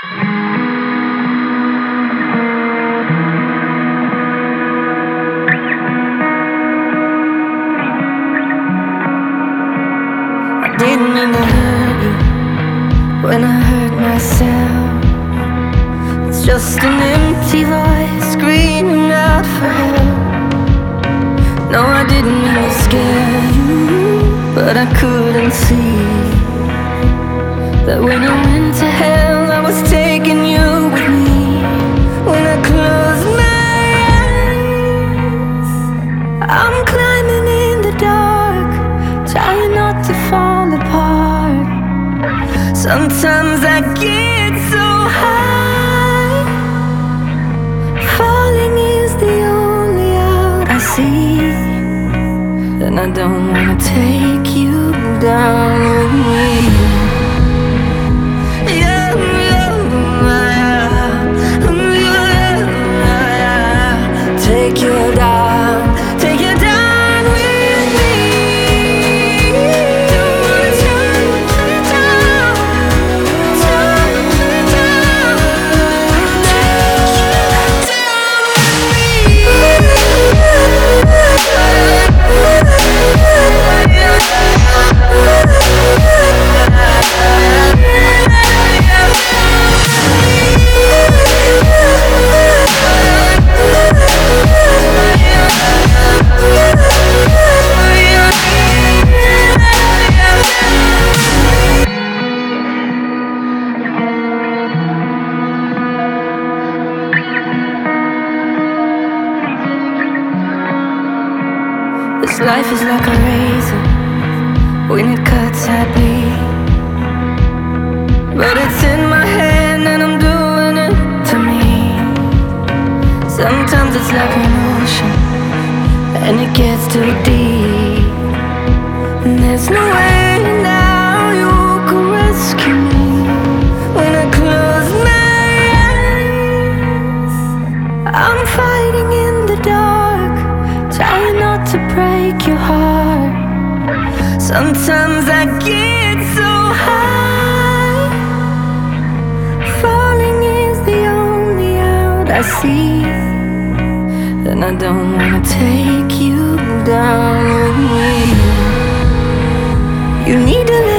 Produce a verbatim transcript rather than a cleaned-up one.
Didn't mean to hurt you when I hurt myself. It's just an empty voice screaming out for help. No, I didn't mean to scare you, but I couldn't see that when I went to hell I was taking you with me. When I closed my eyes, I'm climbing in the dark, trying not to fall apart. Sometimes I get so high, falling is the only out I see. And I don't wanna take you down with me. Yeah, yeah, yeah, yeah. Take you down, take you down with me. Don't wanna take you down, take you down, This life is like a razor, when it cuts I bleed. But it's in my hand and I'm doing it to me. Sometimes it's like an ocean and it gets too deep, and there's no way now you can rescue me. When I close my eyes, I'm fighting in the dark, trying not to break your heart. Sometimes I get so high, falling is the only out I see. And I don't wanna take you down with me. You need to